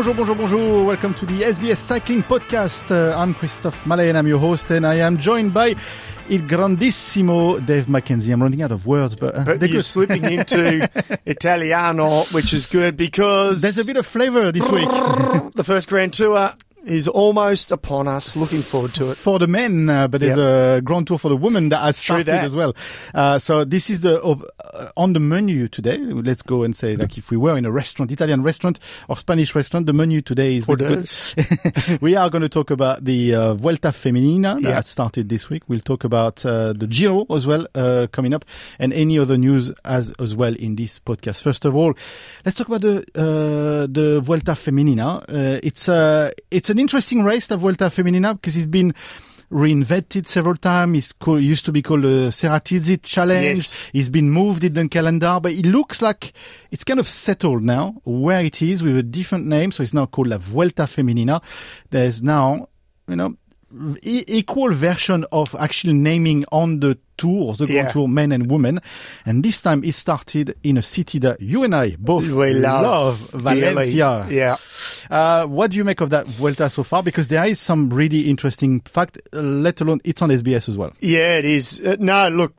Bonjour. Welcome to the SBS Cycling Podcast. I'm Christophe Mallet and I'm your host, and I am joined by Il Grandissimo Dave McKenzie. I'm running out of words, but you're slipping into Italiano, which is good because there's a bit of flavour this week. The first Grand Tour is almost upon us. Looking forward to it. For the men, but there's a Grand Tour for the women that has started as well. So this is on the menu today. Let's go and say, like, if we were in a restaurant, Italian restaurant or Spanish restaurant, the menu today is really good. We are going to talk about the Vuelta Femenina that started this week. We'll talk about the Giro as well coming up, and any other news as well in this podcast. First of all, let's talk about the Vuelta Femenina. It's an interesting race, the Vuelta Femenina, because it's been reinvented several times. It used to be called the Ceratizit Challenge. Yes. It's been moved in the calendar, but it looks like it's kind of settled now where it is with a different name. So it's now called La Vuelta Femenina. There's now, equal version of actually naming on the tours, the Grand Tour, men and women. And this time it started in a city that you and I both love, Valencia. Yeah. What do you make of that Vuelta so far? Because there is some really interesting fact, let alone it's on SBS as well. Yeah, it is. No, look,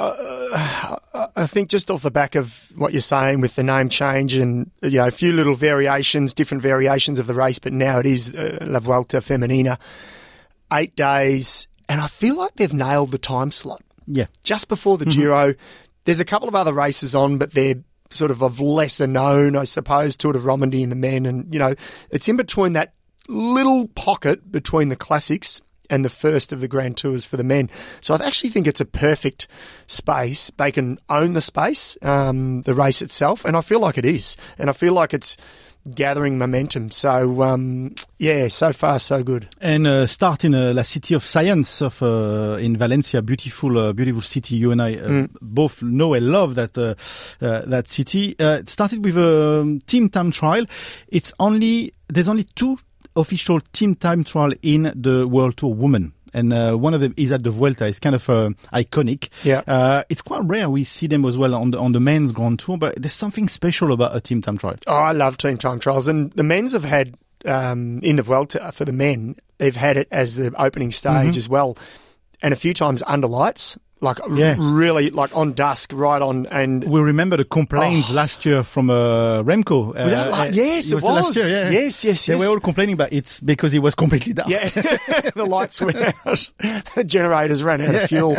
I think just off the back of what you're saying with the name change and, a few little variations, different variations of the race, but now it is La Vuelta Femenina. 8 days, and I feel like they've nailed the time slot. Yeah. Just before the Giro. There's a couple of other races on, but they're sort of lesser known, I suppose, Tour de Romandie in the men. And, it's in between that little pocket between the classics and the first of the Grand Tours for the men. So I actually think it's a perfect space. They can own the space, the race itself, and I feel like it is. And I feel like it's gathering momentum. So, so far so good. And start in La City of Science in Valencia, beautiful city. You and I both know and love that city. It started with a team time trial. There's only 2 official team time trial in the World Tour Women. And one of them is at the Vuelta. It's kind of iconic. Yeah. It's quite rare we see them as well on the men's Grand Tour, but there's something special about a team time trial. Oh, I love team time trials. And the men's have had, in the Vuelta for the men, they've had it as the opening stage as well. And a few times under lights. Really, on dusk, right on. And we remember the complaints last year from Remco. Was that yes, it was. Last year, yeah. Yes. They were all complaining, but it's because it was completely dark. Yeah, the lights went out. The generators ran out of fuel.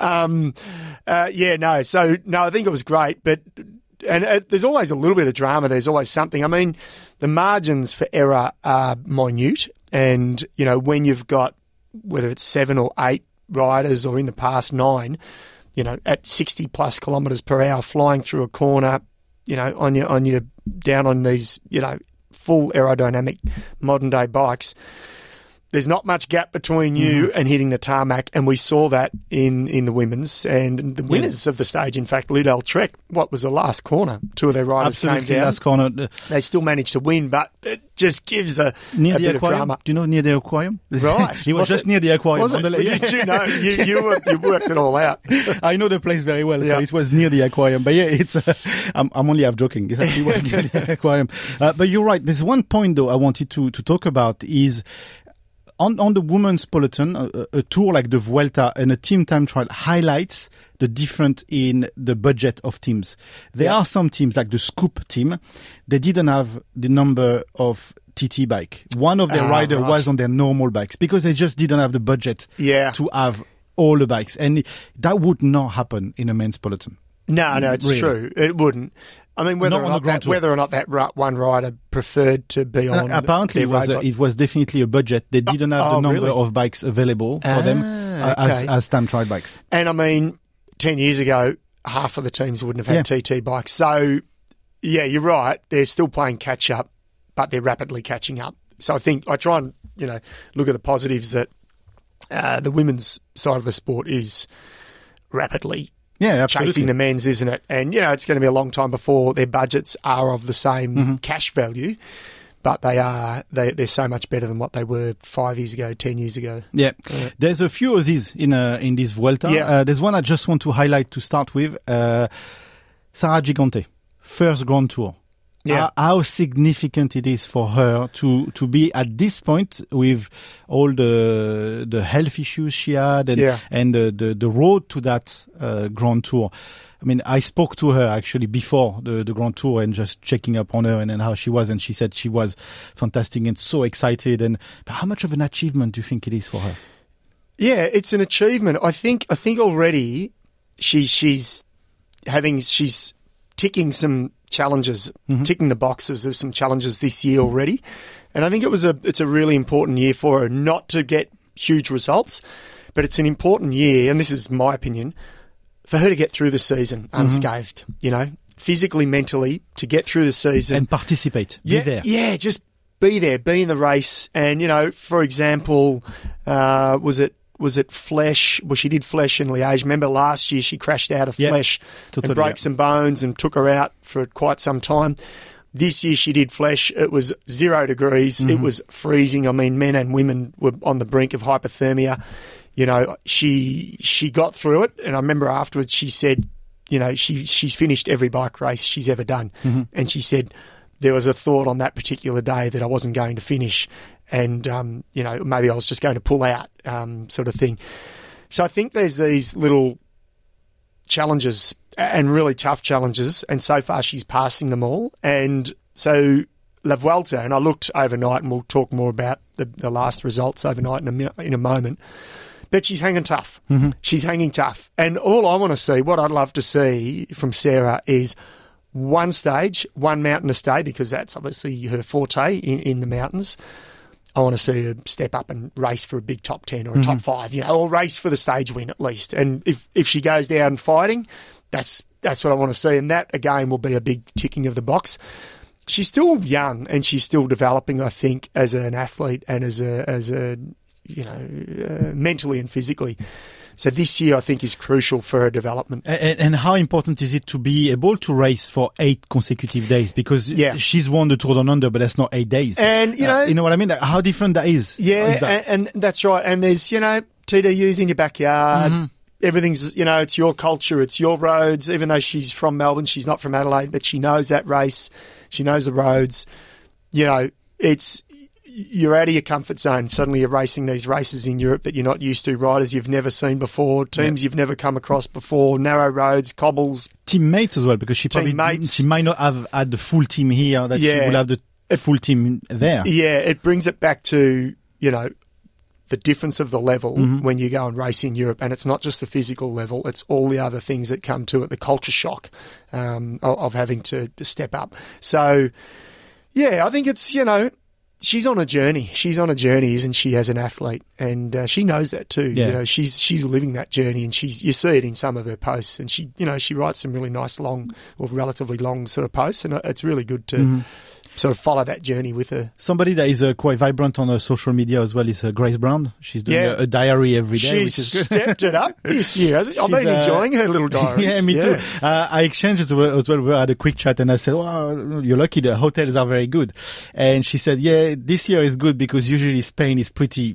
I think it was great. But there's always a little bit of drama. There's always something. I mean, the margins for error are minute. And, when you've got, whether it's 7 or 8 riders, or in the past 9, at 60 plus kilometres per hour flying through a corner, on your down on these, full aerodynamic modern day bikes. There's not much gap between you and hitting the tarmac, and we saw that in the women's. And the winners of the stage, in fact, Lidl-Trek, what was the last corner? 2 of their riders came down. Last corner. They still managed to win, but it just gives a bit of drama. Do you know near the aquarium? Right. He was just near the aquarium. Was it? Did you know? You worked it all out. I know the place very well, so it was near the aquarium. But I'm only half joking. It actually was near the aquarium. But you're right. There's one point, though, I wanted to talk about is on the women's peloton, a tour like the Vuelta and a team time trial highlights the difference in the budget of teams. There are some teams like the Scoop team, they didn't have the number of TT bike. One of their riders was on their normal bikes because they just didn't have the budget to have all the bikes. And that would not happen in a men's peloton. No, it's true. It wouldn't. I mean, whether or not that one rider preferred to be on. Apparently, it was definitely a budget. They didn't have the number of bikes available for them as time trial bikes. And I mean, 10 years ago, half of the teams wouldn't have had TT bikes. So, you're right. They're still playing catch up, but they're rapidly catching up. So I think I try and look at the positives that the women's side of the sport is rapidly chasing the men's, isn't it? And, it's going to be a long time before their budgets are of the same cash value, but they're so much better than what they were 5 years ago, 10 years ago. Yeah. There's a few Aussies in this Vuelta. There's one I just want to highlight to start with. Sarah Gigante, first Grand Tour. how significant it is for her to be at this point with all the health issues she had and the road to that Grand Tour. I mean, I spoke to her actually before the Grand Tour and just checking up on her and how she was, and she said she was fantastic and so excited. But how much of an achievement do you think it is for her? Yeah, it's an achievement. I think already she's ticking some challenges, ticking the boxes. There's some challenges this year already, and I think it's a really important year for her, not to get huge results, but it's an important year, and this is my opinion, for her to get through the season unscathed. You know, physically, mentally, to get through the season and participate. Be there. Yeah, just be there, be in the race, and you know, for example, was it Flèche? Well, she did Flèche in Liège. Remember last year she crashed out of Flèche and broke some bones and took her out for quite some time. This year she did Flèche. It was 0 degrees. It was freezing. I mean, men and women were on the brink of hypothermia. You know, she got through it. And I remember afterwards she said, you know, she's finished every bike race she's ever done. And she said there was a thought on that particular day that I wasn't going to finish. And, you know, maybe I was just going to pull out, sort of thing. So I think there's these little challenges and really tough challenges, and so far she's passing them all. And so La Vuelta, and I looked overnight, and we'll talk more about the last results overnight in a moment, but she's hanging tough. She's hanging tough. And all I want to see, what I'd love to see from Sarah is one stage, one mountain to stay, because that's obviously her forte in the mountains. I want to see her step up and race for a big top 10 or a top 5, you know, or race for the stage win at least. And if she goes down fighting, that's what I want to see. And that, again, will be a big ticking of the box. She's still young and she's still developing, I think, as an athlete and as a you know, mentally and physically. So this year, I think, is crucial for her development. And how important is it to be able to race for 8 consecutive days? Because she's won the Tour Down Under, but that's not 8 days. And, you know what I mean? How different that is. Yeah, is that? And that's right. And there's, you know, TDUs in your backyard. Everything's, you know, it's your culture, it's your roads. Even though she's from Melbourne, she's not from Adelaide, but she knows that race. She knows the roads. You know, you're out of your comfort zone. Suddenly you're racing these races in Europe that you're not used to, riders you've never seen before, teams you've never come across before, narrow roads, cobbles. Teammates as well, because she might not have had the full team here, that she will have the full team there. Yeah, it brings it back to, you know, the difference of the level when you go and race in Europe. And it's not just the physical level, it's all the other things that come to it, the culture shock of having to step up. So, yeah, I think it's, you know, she's on a journey. She's on a journey, isn't she, as an athlete? And she knows that too. Yeah. You know, she's living that journey, and you see it in some of her posts. And she, you know, she writes some really nice long or relatively long sort of posts, and it's really good to sort of follow that journey with her. Somebody that is quite vibrant on social media as well is Grace Brown. She's doing a diary every day, which is good. She's stepped it up this year, hasn't she? I've been enjoying her little diaries. Yeah, me too. I exchanged as well. We had a quick chat, and I said, "Wow, you're lucky. The hotels are very good." And she said, "Yeah, this year is good because usually Spain is pretty."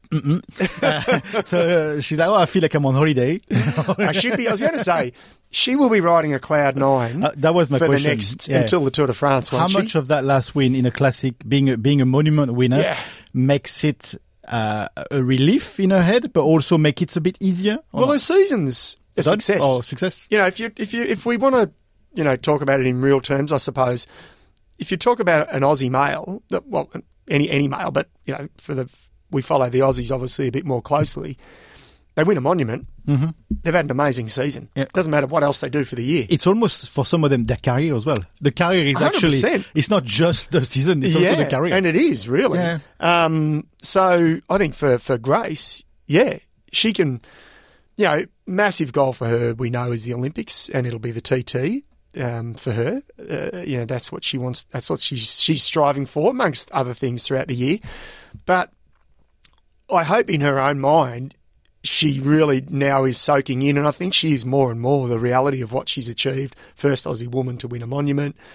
So she's like, "Oh, I feel like I'm on holiday." I was going to say, she will be riding a Cloud 9. That was my question. The next until the Tour de France. How much of that last win in a classic, being a monument winner, makes it a relief in her head, but also make it a bit easier? Well, her season's a success. Oh, success! You know, if we want to, you know, talk about it in real terms, I suppose, if you talk about an Aussie male, well, any male, but you know, we follow the Aussies obviously a bit more closely. They win a monument. They've had an amazing season. It doesn't matter what else they do for the year. It's almost, for some of them, their career as well. The career is 100%. Actually, it's not just the season, it's also the career. And it is, really. Yeah. So I think for Grace, she can, you know, massive goal for her, we know, is the Olympics, and it'll be the TT. For her, you know, that's what she wants. That's what she's striving for, amongst other things throughout the year. But I hope in her own mind, she really now is soaking in, and I think she is more and more the reality of what she's achieved. First Aussie woman to win a monument,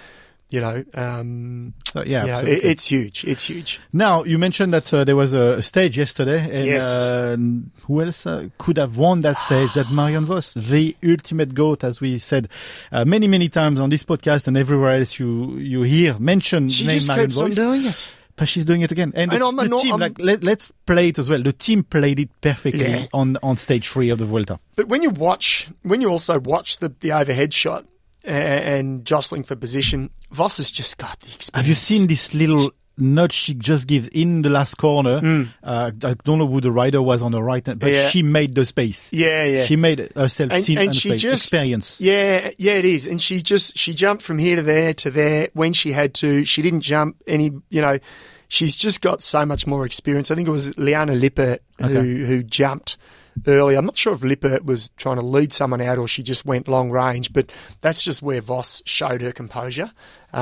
It's huge. It's huge. Now, you mentioned that there was a stage yesterday. And, yes. Who else could have won that stage? That Marianne Vos, the ultimate GOAT, as we said many, many times on this podcast and everywhere else you hear mentioned she name just Marianne keeps Vos. on doing it. But she's doing it again. And the team, let's play it as well. The team played it perfectly on stage 3 of the Vuelta. But when you also watch the overhead shot and jostling for position, Vos has just got the experience. Have you seen this little nudge she just gives in the last corner? I don't know who the rider was on the right, but she made the space. Yeah. She made herself seen and she space. Just experience. Yeah, it is. And she jumped from here to there when she had to. She didn't jump any, she's just got so much more experience. I think it was Liane Lippert who jumped early. I'm not sure if Lippert was trying to lead someone out or she just went long range, but that's just where Vos showed her composure.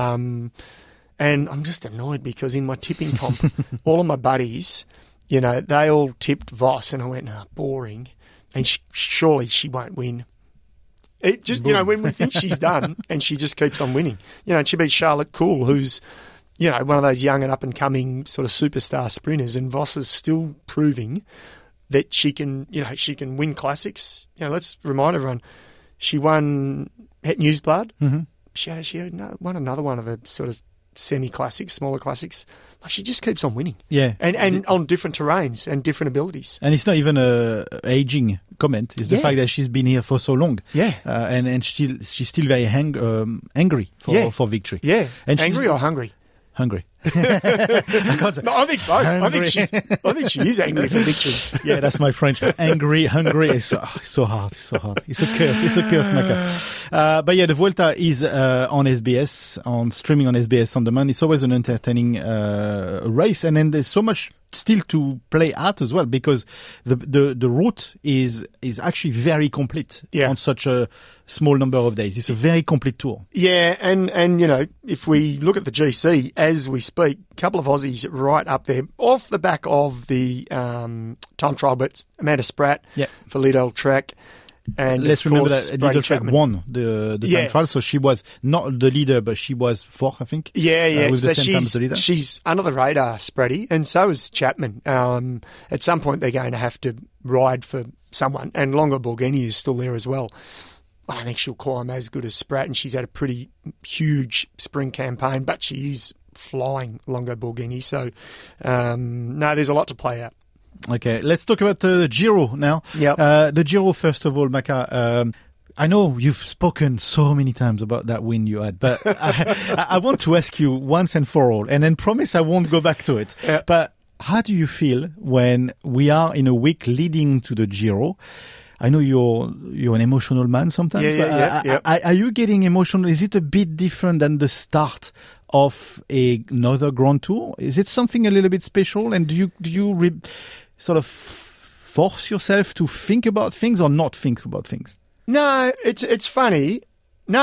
And I'm just annoyed because in my tipping comp, all of my buddies, they all tipped Vos, and I went, boring. And surely she won't win. It just, when we think she's done, and she just keeps on winning. She beat Charlotte Kool, who's, one of those young and up-and-coming sort of superstar sprinters, and Vos is still proving that she can win classics. Let's remind everyone, she won Het Nieuwsblad. Mm-hmm. She won another one of the sort of semi-classics, smaller classics. Like, she just keeps on winning. Yeah. And on different terrains and different abilities. And it's not even a aging comment. It's the fact that she's been here for so long. Yeah. And she's still very angry for victory. Yeah. And angry or hungry? Hungry. No, I think both. I think she is angry for victories. Yeah, that's my French. Angry, hungry. It's so hard. It's so hard. It's a curse, Maka. But yeah, the Vuelta is on SBS, streaming on SBS on demand. It's always an entertaining race, and then there's so much still to play at as well, because the route is actually very complete on such a small number of days. It's a very complete tour. Yeah, and if we look at the GC as we speak, a couple of Aussies right up there off the back of the time trial, but Amanda Spratt for Lidl Trek. And let's remember that Lidl Trek won the time trial, so she was not the leader, but she was fourth, I think. Yeah. With so the same time as the leader. She's under the radar, Spratty, and so is Chapman. At some point, they're going to have to ride for someone, and Longo Borghini is still there as well. I don't think she'll climb as good as Spratt, and she's had a pretty huge spring campaign, but she is flying, Longo Borghini. So, no, there's a lot to play out. Okay, let's talk about the Giro now. Yep. The Giro, first of all, Maka. I know you've spoken so many times about that win you had, but I want to ask you once and for all, and then promise I won't go back to it. Yeah. But how do you feel when we are in a week leading to the Giro? I know you're an emotional man sometimes. Yeah. Are you getting emotional? Is it a bit different than the start of another Grand Tour? Is it something a little bit special? And do you sort of force yourself to think about things or not think about things? No, it's funny. No,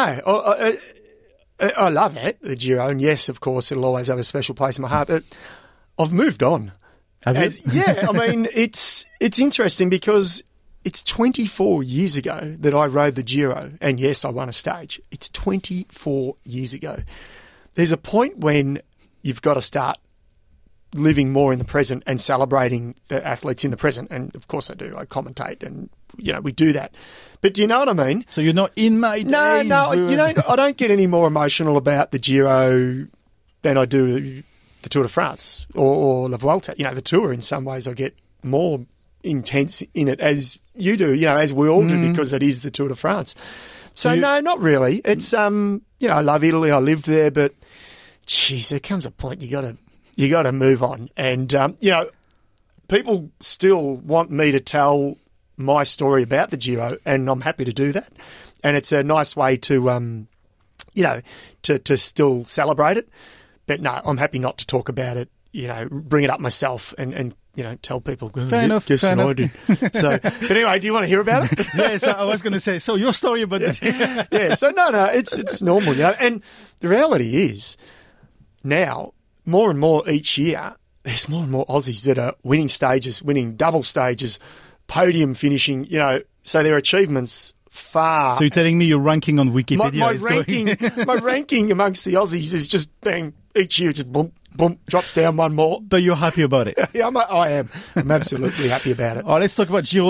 I love it, the Giro, and yes, of course, it'll always have a special place in my heart. But I've moved on. Have you? Yeah, I mean, it's interesting because it's 24 years ago that I rode the Giro, and yes, I won a stage. It's 24 years ago. There's a point when you've got to start living more in the present and celebrating the athletes in the present. And of course I do. I commentate and, we do that. But do you know what I mean? So you're not in my days. No, I don't get any more emotional about the Giro than I do the Tour de France or La Vuelta. The Tour, in some ways, I get more intense in it, as you do, as we all do, because it is the Tour de France. So no, not really. It's, I love Italy. I lived there, but geez, there comes a point you got to move on. And, people still want me to tell my story about the Giro, and I'm happy to do that. And it's a nice way to, to still celebrate it. But no, I'm happy not to talk about it, bring it up myself and tell people. Fair enough. I did. So, but anyway, do you want to hear about it? Yes, I was going to say. So your story about this. Yeah. So no, it's normal, And the reality is, now more and more each year, there's more and more Aussies that are winning stages, winning double stages, podium finishing. So their achievements far. So you're telling me your ranking on Wikipedia my ranking amongst the Aussies is just bang, each year just boom, boom, drops down one more. But you're happy about it? Yeah, I am. I'm absolutely happy about it. All right, let's talk about Giro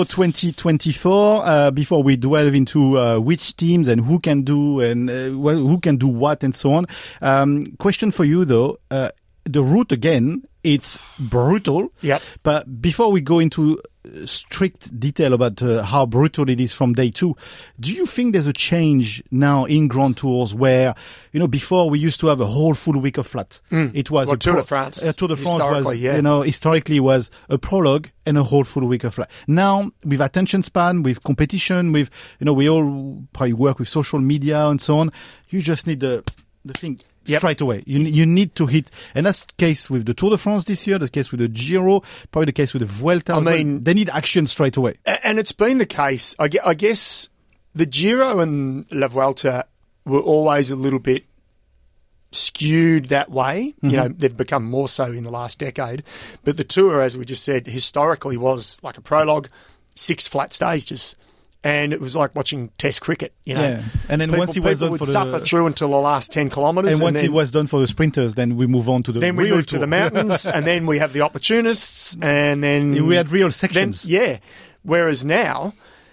2024 before we delve into which teams and who can do who can do what and so on. Question for you though, the route again, it's brutal. Yep. But before we go into strict detail about how brutal it is from day 2, do you think there's a change now in Grand Tours where, before we used to have a whole full week of flat? It was Tour de France. Tour de France was, historically was a prologue and a whole full week of flat. Now, with attention span, with competition, with, we all probably work with social media and so on, you just need the thing. Yep. Straight away. You need to hit, and that's the case with the Tour de France this year, that's the case with the Giro, probably the case with the Vuelta. They need action straight away. And it's been the case. I guess the Giro and La Vuelta were always a little bit skewed that way. Mm-hmm. They've become more so in the last decade. But the Tour, as we just said, historically was like a prologue, 6 flat stages. And it was like watching Test cricket, Yeah. And then once it was done would suffer through until the last 10 kilometres. And once it was done for the sprinters, then we move on to the Then we move to the mountains, and then we have the opportunists, and then we had real sections. Whereas now,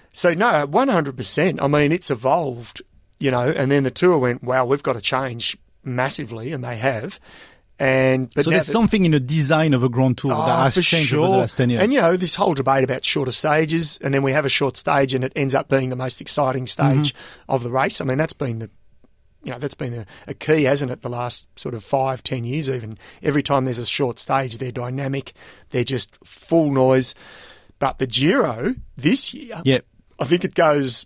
100%. I mean, it's evolved, and then the Tour went, wow, we've got to change massively, and they have. So there's something in the design of a Grand Tour that has changed over the last 10 years. And, this whole debate about shorter stages, and then we have a short stage and it ends up being the most exciting stage of the race. I mean, that's been a key, hasn't it, the last sort of 5-10 years even. Every time there's a short stage, they're dynamic, they're just full noise. But the Giro this year, I think it goes...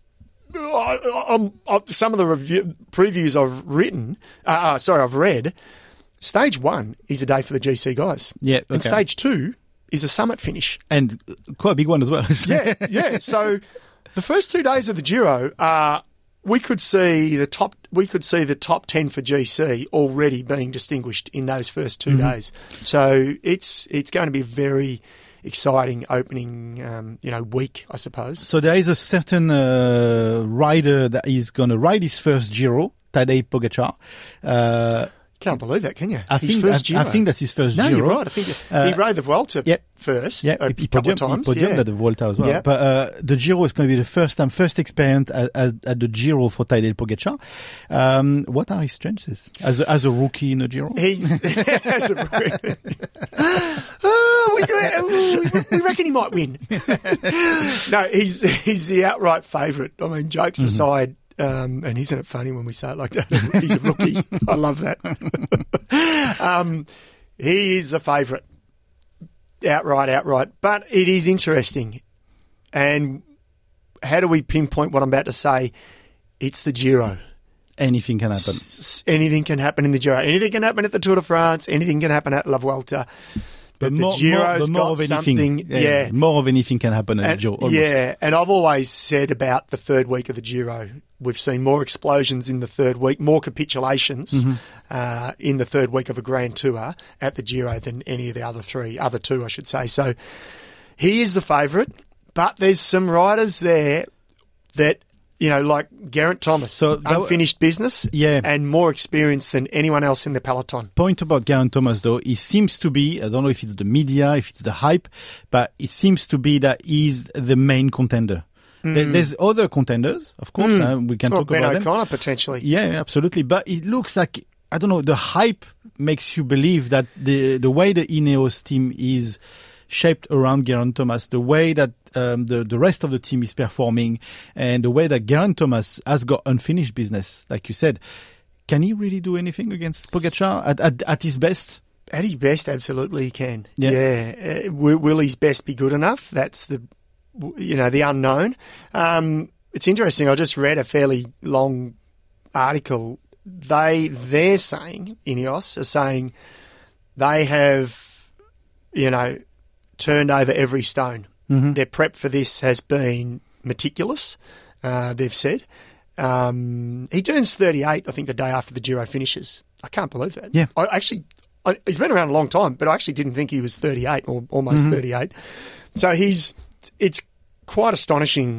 some of the previews I've read... Stage 1 is a day for the GC guys. Yeah, okay. And stage 2 is a summit finish. And quite a big one as well. Yeah. So the first 2 days of the Giro, we could see the top 10 for GC already being distinguished in those first 2 days. So it's going to be a very exciting opening week, I suppose. So there is a certain rider that is going to ride his first Giro, Tadej Pogačar. Can't believe that, can you? I think that's his first Giro. No, you're right. I think he rode the Vuelta first a couple of times. He podiumed at the Vuelta as well. Yep. But the Giro is going to be the first experience at the Giro for Tadej Pogačar. What are his chances as a rookie in a Giro? As a rookie. We reckon he might win. No, he's the outright favourite. I mean, jokes aside. And isn't it funny when we say it like that? He's a rookie. I love that. He is the favourite. Outright. But it is interesting. And how do we pinpoint what I'm about to say? It's the Giro. Anything can happen. Anything can happen in the Giro. Anything can happen at the Tour de France. Anything can happen at La Vuelta. But the Giro's got something. More of anything can happen at the Giro. Almost. Yeah, and I've always said about the third week of the Giro, we've seen more explosions in the third week, more capitulations in the third week of a Grand Tour at the Giro than any of the other two, I should say. So he is the favourite, but there's some riders there that, like Geraint Thomas, unfinished business and more experience than anyone else in the peloton. Point about Geraint Thomas, though, he seems to be, I don't know if it's the media, if it's the hype, but it seems to be that he's the main contender. There's other contenders, of course. We can talk about them. Ben O'Connor, potentially. Yeah, absolutely. But it looks like, I don't know, the hype makes you believe that the way the Ineos team is shaped around Geraint Thomas, the way that the rest of the team is performing, and the way that Geraint Thomas has got unfinished business, like you said, can he really do anything against Pogačar at his best? At his best, absolutely he can. Yeah. Will his best be good enough? That's the unknown. It's interesting. I just read a fairly long article. They're saying, Ineos are saying, they have, turned over every stone. Their prep for this has been meticulous, they've said. He turns 38, I think, the day after the Giro finishes. I can't believe that. Yeah. He's been around a long time, but I actually didn't think he was 38 or almost 38. So it's quite astonishing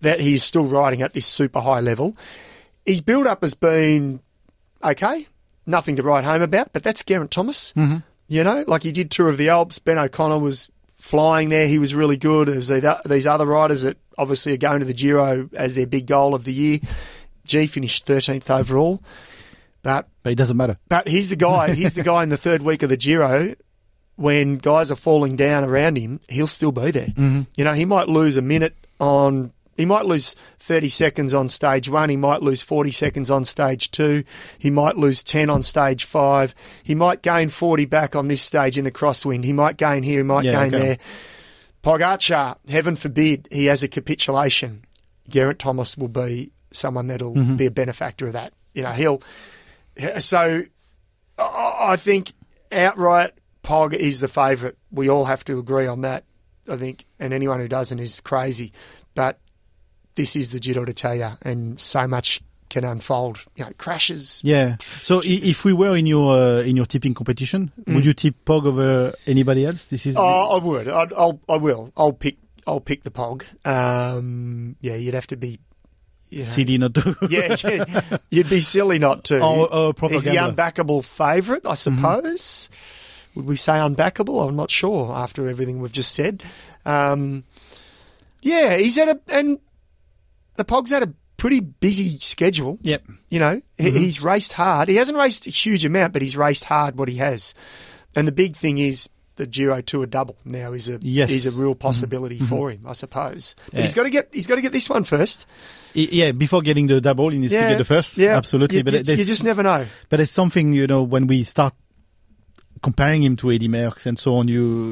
that he's still riding at this super high level. His build-up has been okay, nothing to write home about, but that's Geraint Thomas. Mm-hmm. You know, like he did Tour of the Alps. Ben O'Connor was flying there. He was really good. There's these other riders that obviously are going to the Giro as their big goal of the year. G finished 13th overall. But it doesn't matter. But he's the guy. He's the guy in the third week of the Giro. When guys are falling down around him, he'll still be there. Mm-hmm. You know, he might lose a minute on... He might lose 30 seconds on stage 1. He might lose 40 seconds on stage 2. He might lose 10 on stage 5. He might gain 40 back on this stage in the crosswind. He might gain here. He might gain there. Pogacar, heaven forbid, he has a capitulation. Geraint Thomas will be someone that'll be a benefactor of that. You know, So I think outright Pog is the favourite. We all have to agree on that, I think, and anyone who doesn't is crazy. But this is the Giro d'Italia, and so much can unfold. You know, crashes. Yeah. So if we were in your tipping competition, would you tip Pog over anybody else? This is. I would. I will. I'll pick the Pog. Yeah, you'd have to be. Silly not to. yeah, you'd be silly not to. Is the unbackable favourite, I suppose? Would we say unbackable? I'm not sure after everything we've just said. Yeah, and the Pog's had a pretty busy schedule. Yep. You know, he's raced hard. He hasn't raced a huge amount, but he's raced hard what he has. And the big thing is the Giro Tour double now is a real possibility for him, I suppose. But he's got to get this one first. Yeah, before getting the double, he needs to get the first. Yeah, absolutely. You just never know. But it's something, you know, when we start comparing him to Eddy Merckx and so on,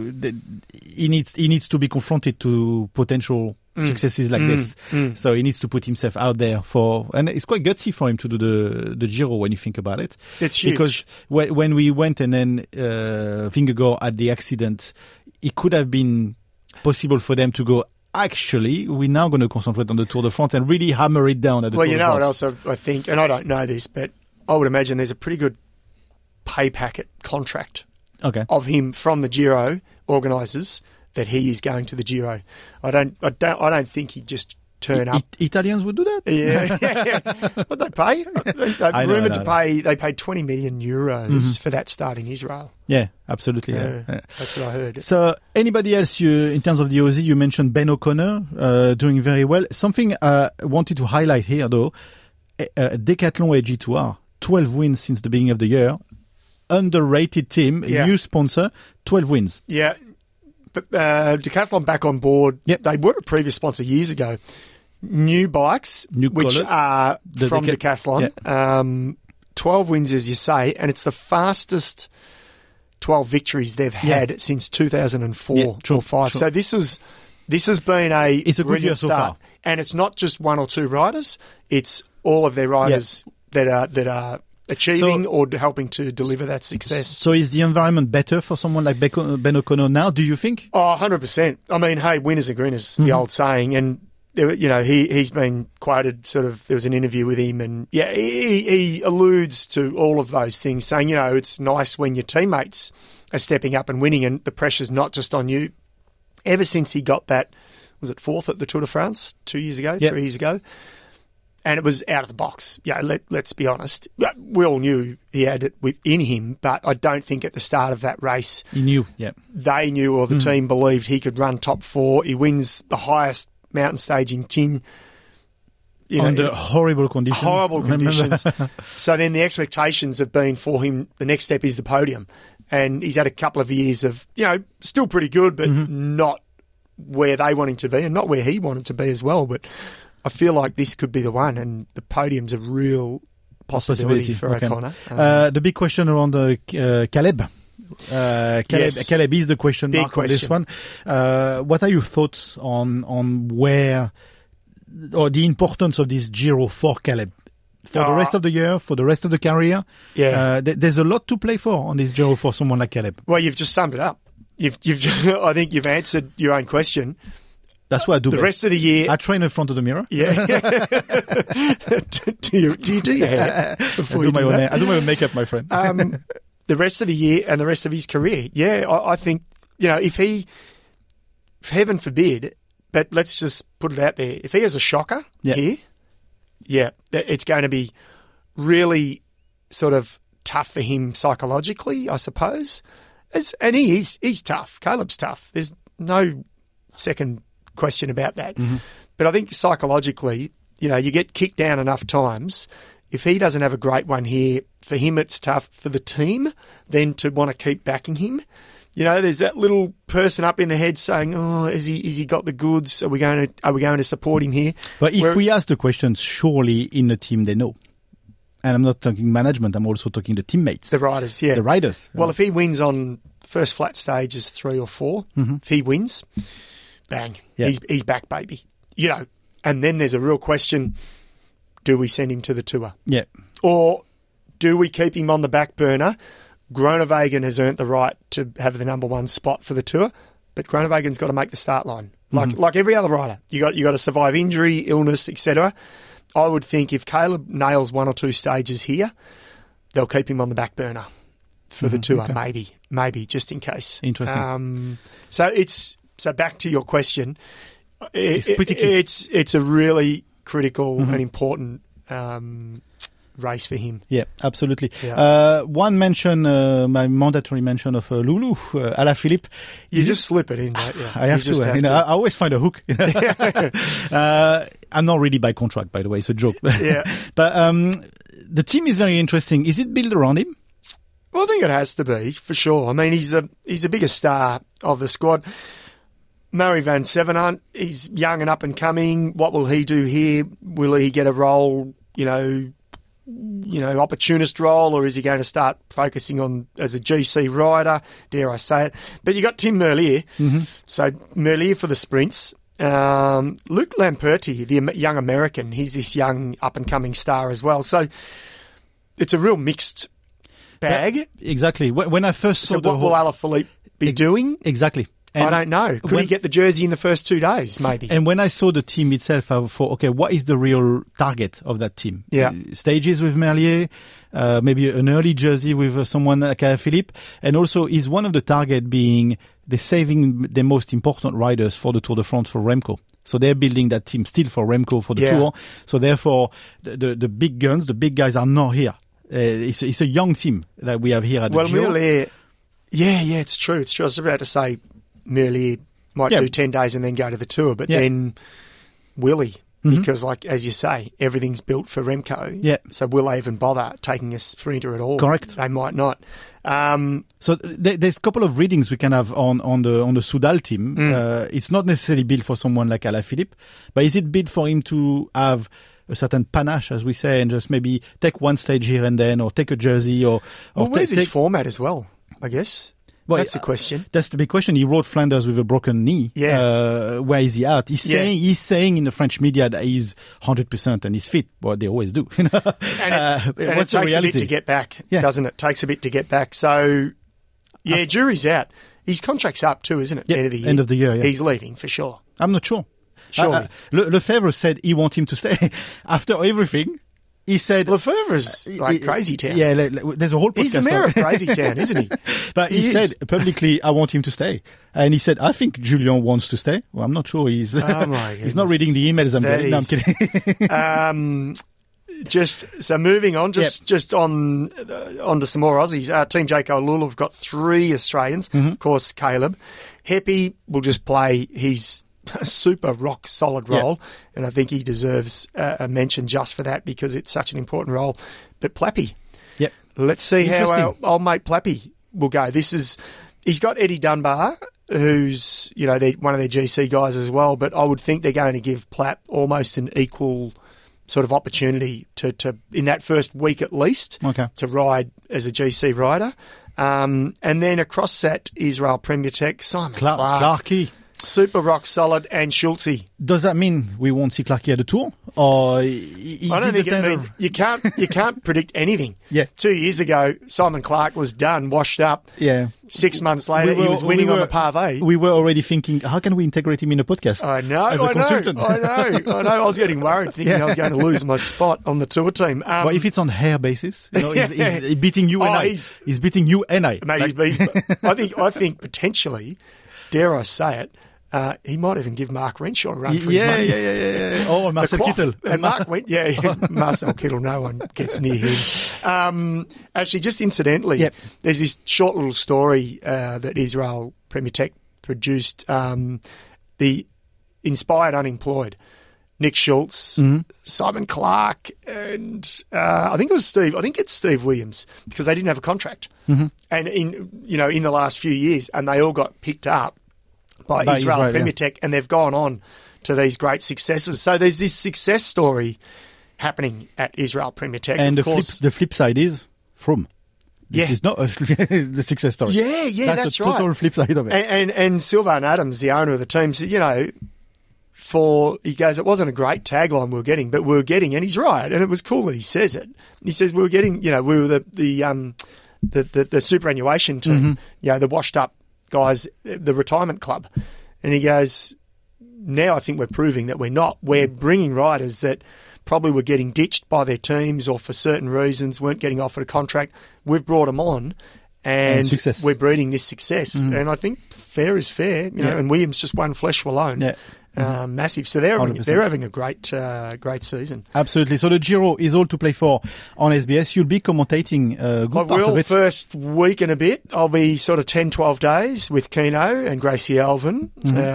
he needs to be confronted to potential successes like this. So he needs to put himself out there and it's quite gutsy for him to do the Giro when you think about it. It's huge. Because when we went and then Vingegaard had the accident, it could have been possible for them to go, actually, we're now going to concentrate on the Tour de France and really hammer it down at the Tour de France. Well, you know what else I think, and I don't know this, but I would imagine there's a pretty good pay packet contract of him from the Giro organisers that he is going to the Giro. I don't think he'd just turn up. Italians would do that? Yeah. What they pay? They paid 20 million euros for that start in Israel. Yeah, absolutely. Yeah. That's what I heard. So anybody else, in terms of the Aussie, you mentioned Ben O'Connor doing very well. Something I wanted to highlight here, though, Decathlon AG2R, 12 wins since the beginning of the year. Underrated team, new sponsor, 12 wins. Yeah. But Decathlon back on board. Yep. They were a previous sponsor years ago. New bikes, which are from Decathlon. Yep. 12 wins, as you say, and it's the fastest 12 victories they've had since 2004 or 5. So this has been it's a good year start. so far. And it's not just one or two riders, it's all of their riders that are achieving or helping to deliver that success. So is the environment better for someone like Ben O'Connor now, do you think? Oh, 100%. I mean, hey, winners are grinners, the old saying. And, you know, he's been quoted sort of, there was an interview with him and, he alludes to all of those things, saying, you know, it's nice when your teammates are stepping up and winning and the pressure's not just on you. Ever since he got that, was it fourth at the Tour de France 3 years ago? And it was out of the box. Yeah, let's be honest. We all knew he had it within him, but I don't think at the start of that race... He knew, they knew, or the team believed he could run top 4. He wins the highest mountain stage in Tin. Under horrible conditions. Horrible conditions. So then the expectations have been for him, the next step is the podium. And he's had a couple of years of, you know, still pretty good, but not where they want him to be and not where he wanted to be as well. But... I feel like this could be the one, and the podium's a real possibility for O'Connor. The big question around Caleb. Caleb is the question mark on this one. What are your thoughts on where, or the importance of this Giro for Caleb? For the rest of the year, for the rest of the career? Yeah. There's a lot to play for on this Giro for someone like Caleb. Well, you've just summed it up. I think you've answered your own question. That's what I do. The rest of the year... I train in front of the mirror. Yeah. do you do your hair before you do my own hair? I do my own makeup, my friend. The rest of the year and the rest of his career. Yeah, I think, you know, if heaven forbid, but let's just put it out there. If he has a shocker here, it's going to be really sort of tough for him psychologically, I suppose. And he's tough. Caleb's tough. There's no second question about that. Mm-hmm. But I think psychologically, you get kicked down enough times. If he doesn't have a great one here, for him it's tough. For the team, then to want to keep backing him. There's that little person up in the head saying, "Oh, is he got the goods? Are we going to support him here?" But if we ask the question, surely in the team they know. And I'm not talking management. I'm also talking the teammates, the riders. Yeah, the riders. Well, if he wins on first flat stages 3 or 4, if he wins, bang, he's back, baby. And then there's a real question: do we send him to the Tour? Yeah, or do we keep him on the back burner? Groenewegen has earned the right to have the number 1 spot for the Tour, but Groenewegen's got to make the start line, like every other rider. You got to survive injury, illness, etc. I would think if Caleb nails 1 or 2 stages here, they'll keep him on the back burner for the Tour, maybe just in case. Interesting. So back to your question, it's it's a really critical and important race for him. Yeah, absolutely. Yeah. One mention, my mandatory mention of Lulu, Alaphilippe. You just slip it in, don't you? I have to. I always find a hook. I'm not really by contract, by the way. It's a joke. Yeah. But the team is very interesting. Is it built around him? Well, I think it has to be, for sure. I mean, he's the biggest star of the squad. Murray Van Sevenant, he's young and up and coming. What will he do here? Will he get a role, opportunist role, or is he going to start focusing on as a GC rider? Dare I say it? But you got Tim Merlier. Mm-hmm. So Merlier for the sprints. Luke Lamperti, the young American, he's this young up and coming star as well. So it's a real mixed bag. Exactly. When I first saw what will Alaphilippe be doing? Exactly. And I don't know. Could he get the jersey in the first 2 days, maybe? And when I saw the team itself, I thought, okay, what is the real target of that team? Yeah. Stages with Merlier, maybe an early jersey with someone like Philippe. And also, is one of the target being they're saving the most important riders for the Tour de France for Remco. So they're building that team still for Remco for the Tour. So therefore, the big guns, the big guys are not here. It's a young team that we have here at the Giro. Merlier, it's true. It's true. I was about to say, Merlier might do 10 days and then go to the Tour, but then will he? Because, as you say, everything's built for Remco. Yeah. So will they even bother taking a sprinter at all? Correct. They might not. So there's a couple of readings we can have on the Soudal team. It's not necessarily built for someone like Alaphilippe, but is it built for him to have a certain panache, as we say, and just maybe take one stage here and then, or take a jersey, or where's his format as well, I guess? Well, that's the question. That's the big question. He rode Flanders with a broken knee. Yeah. Where is he at? He's saying in the French media that he's 100% and he's fit. Well, they always do. And it takes a bit to get back, doesn't it? Takes a bit to get back. So, jury's out. His contract's up too, isn't it? Yeah, end of the year. Yeah. He's leaving for sure. I'm not sure. Surely. Lefebvre said he wants him to stay after everything. He said Lefebvre's like Crazy Town. Yeah, there's a whole podcast. He's the mayor of Crazy Town, isn't he? But he said publicly, I want him to stay. And he said, I think Julien wants to stay. Well, I'm not sure. He's he's not reading the emails I'm getting. No, I'm kidding. So moving on, just on to some more Aussies. Team Jayco Lula have got 3 Australians. Mm-hmm. Of course, Caleb. Heppy will just play his super rock solid role, and I think he deserves a mention just for that because it's such an important role. But Plappy, let's see how our old mate Plappy will go. He's got Eddie Dunbar, who's one of their GC guys as well. But I would think they're going to give Plapp almost an equal sort of opportunity to in that first week at least to ride as a GC rider, and then across that Israel Premier Tech Simon Clarkey. Super rock solid, and Schulze. Does that mean we won't see Clarkey at the Tour? Or I don't think it means you can't predict anything. Yeah. 2 years ago, Simon Clark was done, washed up. Yeah. 6 months later, he was winning on the pavé. We were already thinking, how can we integrate him in a podcast? I know. I know. I was getting worried, thinking I was going to lose my spot on the Tour team. But if it's on hair basis, he's beating you and I. He's beating you and I. Maybe I think potentially, dare I say it, He might even give Mark Renshaw a run for his money. Yeah. Oh, Marcel Kittel. And Mark went, Marcel Kittel, no one gets near him. Actually, just incidentally, there's this short little story that Israel Premier Tech produced, the Inspired Unemployed. Nick Schultz, Simon Clark, and I think it's Steve Williams, because they didn't have a contract. And in the last few years, and they all got picked up by Israel Premier Tech, and they've gone on to these great successes. So there's this success story happening at Israel Premier Tech. And the flip side is Froome. This is not the success story. That's right. The total flip side of it. And Sylvan Adams, the owner of the team, said, he goes, it wasn't a great tagline we were getting, but we were getting, and he's right, and it was cool that he says it. He says we were getting, we were the superannuation team, the washed up guys, the retirement club, and he goes, now I think we're proving that we're not. We're bringing riders that probably were getting ditched by their teams or for certain reasons weren't getting offered a contract. We've brought them on. And we're breeding this success, and I think fair is fair, and Williams just won Flesh alone. Massive. So they're having a great season. Absolutely. So the Giro is all to play for on SBS. You'll be commentating a good part of it. First week and a bit. I'll be sort of 10, 12 days with Keno and Gracie Alvin.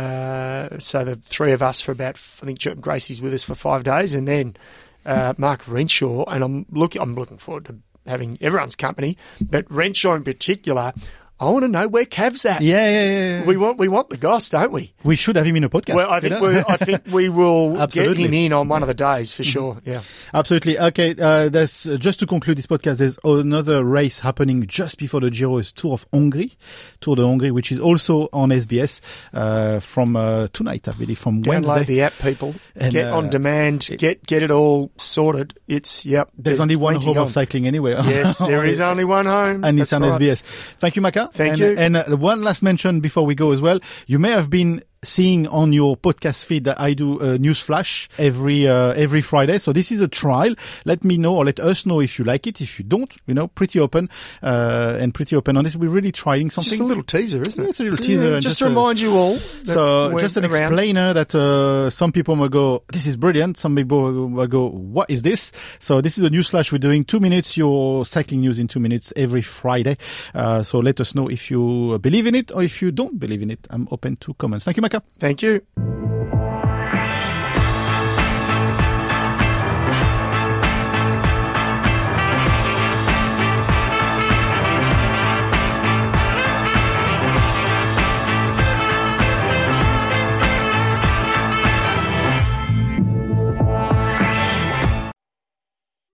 So the three of us for about, I think Gracie's with us for 5 days, and then Mark Renshaw. And I'm looking forward to having everyone's company, but Renshaw in particular. I want to know where Cav's at. Yeah. We want the goss, don't we? We should have him in a podcast. Well, I think we will get him in on one of the days for sure. Yeah, absolutely. Okay, there's just to conclude this podcast. There's another race happening just before the Giro is Tour de Hongrie, which is also on SBS from tonight, I believe, from Wednesday. Download the app, people. And, get on demand. Get it all sorted. There's only one home of cycling anyway. Yes, there is only one home, and it's on SBS. Thank you, Maka. Thank you. And one last mention before we go as well. You may have been seeing on your podcast feed that I do a news flash every Friday. So this is a trial. Let me know, or let us know if you like it. If you don't, pretty open on this. We're really trying something. It's just a little teaser, isn't it? It's a little teaser. Just to remind you all. So just an explainer that some people will go, this is brilliant. Some people will go, what is this? So this is a news flash. We're doing 2 minutes, your cycling news in 2 minutes every Friday. So let us know if you believe in it or if you don't believe in it. I'm open to comments. Thank you, Maka. Thank you.